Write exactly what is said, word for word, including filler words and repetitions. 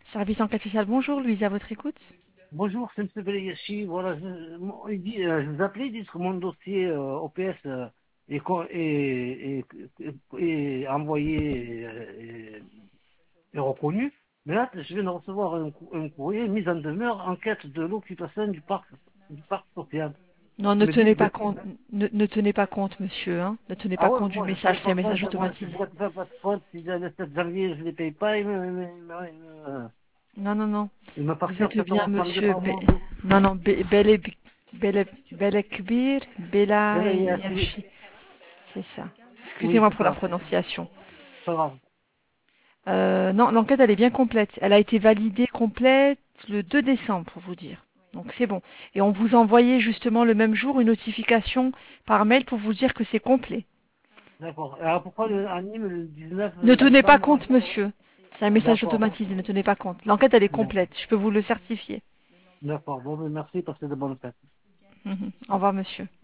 Service enquête sociale, bonjour, Louise, à votre écoute. Bonjour, c'est M. Belayashi. Voilà, je, mon- il dit, euh, je vous appelais, il dit que mon dossier euh, O P S euh, est, co- est, est, est- est envoyé euh, et, et reconnu. Mais là, je viens de recevoir un, cou- un courrier, mise en demeure, enquête de l'occupation du parc, du parc social. Non, ne Il me dit, tenez pas ben, compte, ne, ne tenez pas compte, monsieur, hein. Ne tenez ah pas ouais, compte du moi je savais message, c'est pas un ça, message je, moi, je automatisé. pourrais te faire pas de faute si le sept janvier je ne les paye pas, il me, il me, il me, il me, Non, non, non. il me Vous facture êtes bien, sept euros trente-deux monsieur. par Be- mois. Non, non, Be- Bele Bele Belekbir, Bela Belayashi, Yashi. C'est ça. oui, Excusez-moi c'est pour la ça, prononciation. c'est pas grave. Euh, non, l'enquête, elle est bien complète. Elle a été validée complète le deux décembre, pour vous dire. Donc c'est bon. Et on vous envoyait justement le même jour une notification par mail pour vous dire que c'est complet. D'accord. Alors pourquoi le, à Nîmes le dix-neuf Ne tenez pas décembre? compte, monsieur. C'est un message D'accord. automatisé, ne tenez pas compte. L'enquête, elle est D'accord. complète. Je peux vous le certifier. D'accord. Bon, mais merci, parce que c'est de bonnes fêtes. Mhm. Au revoir, monsieur.